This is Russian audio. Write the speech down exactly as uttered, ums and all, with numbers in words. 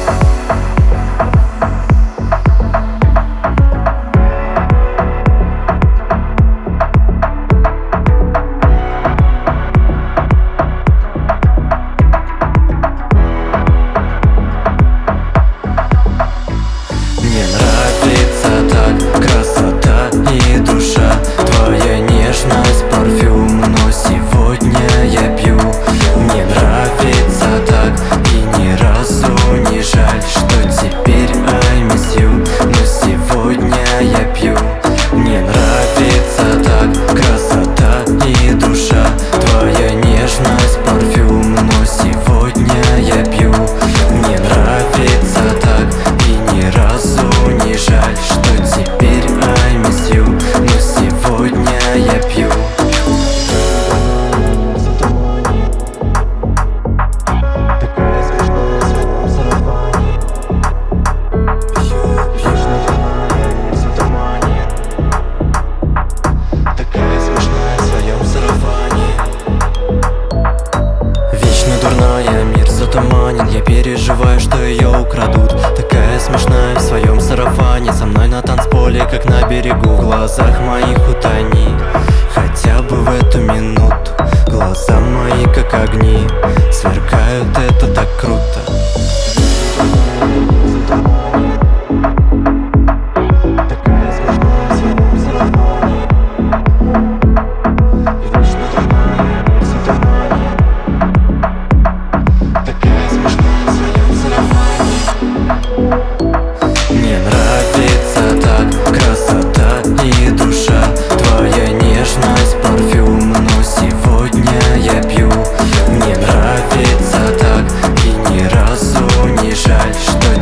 Я переживаю, что ее украдут. Такая смешная в своем сарафане, со мной на танцполе, как на берегу. В глазах моих утони хотя бы в эту минуту. Глаза мои как огни сверкают, это так круто. Что